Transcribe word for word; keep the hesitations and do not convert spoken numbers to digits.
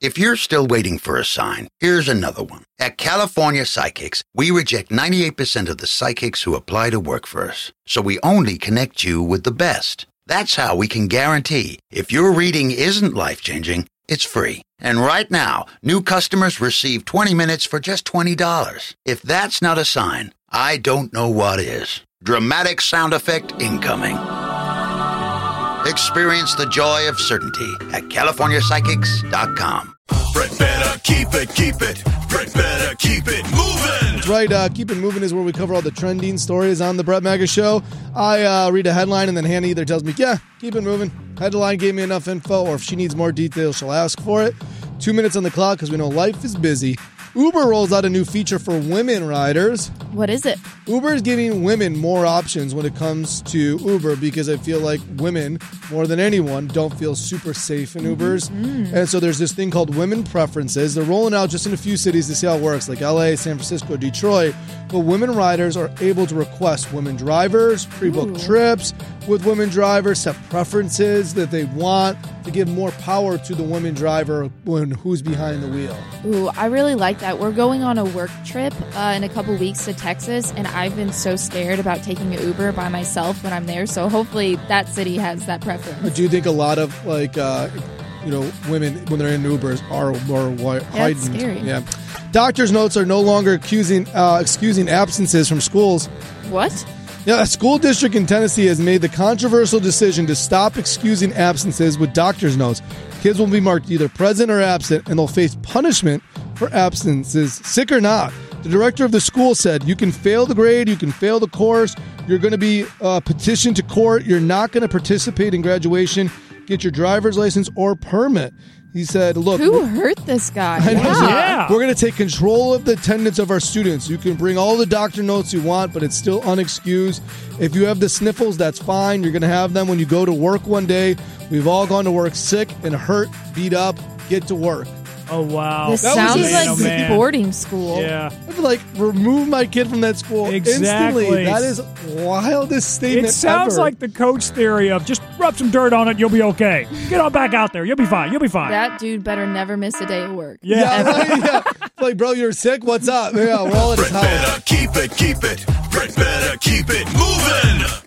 If you're still waiting for a sign, here's another one. At California Psychics, we reject ninety-eight percent of the psychics who apply to work for us. So we only connect you with the best. That's how we can guarantee if your reading isn't life-changing, it's free. And right now, new customers receive twenty minutes for just twenty dollars. If that's not a sign, I don't know what is. Dramatic sound effect incoming. Experience the joy of certainty at california psychics dot com. Brett better keep it, keep it. Brett better keep it moving. That's right. Uh, keep it moving is where we cover all the trending stories on the Brett Maga Show. I uh, read a headline and then Hannah either tells me, yeah, keep it moving. Headline gave me enough info, or if she needs more details, she'll ask for it. Two minutes on the clock because we know life is busy. Uber rolls out a new feature for women riders. What is it? Uber is giving women more options when it comes to Uber because I feel like women, more than anyone, don't feel super safe in Ubers. Mm-hmm. And so there's this thing called Women Preferences. They're rolling out just in a few cities to see how it works, like L A, San Francisco, Detroit. But women riders are able to request women drivers, pre-book Ooh. trips with women drivers, set preferences that they want to give more power to the women driver when who's behind the wheel. Ooh, I really like that. We're going on a work trip uh, in a couple weeks to Texas, and I've been so scared about taking an Uber by myself when I'm there. So hopefully that city has that preference. Do you think a lot of like uh, you know women when they're in Ubers are more wi- heightened? That's scary. Yeah. Doctor's notes are no longer accusing uh, excusing absences from schools. What? Yeah, a school district in Tennessee has made the controversial decision to stop excusing absences with doctor's notes. Kids will be marked either present or absent, and they'll face punishment for absences, sick or not. The director of the school said, you can fail the grade, you can fail the course, you're going to be uh, petitioned to court, you're not going to participate in graduation, get your driver's license or permit. He said, look. Who hurt this guy? I know. Yeah. yeah. We're going to take control of the attendance of our students. You can bring all the doctor notes you want, but it's still unexcused. If you have the sniffles, that's fine. You're going to have them when you go to work one day. We've all gone to work sick and hurt, beat up, get to work. Oh, wow. This That sounds was like man. boarding school. Yeah. I'd like remove my kid from that school Exactly. instantly. That is wildest statement It sounds ever. like the coach theory of just rub some dirt on it, you'll be okay. Get on back out there. You'll be fine. You'll be fine. That dude better never miss a day of work. Yeah. Yeah, right, yeah. It's like, bro, you're sick? What's up? Yeah, we're all at his Brett house. better keep it, keep it. Brett better keep it moving.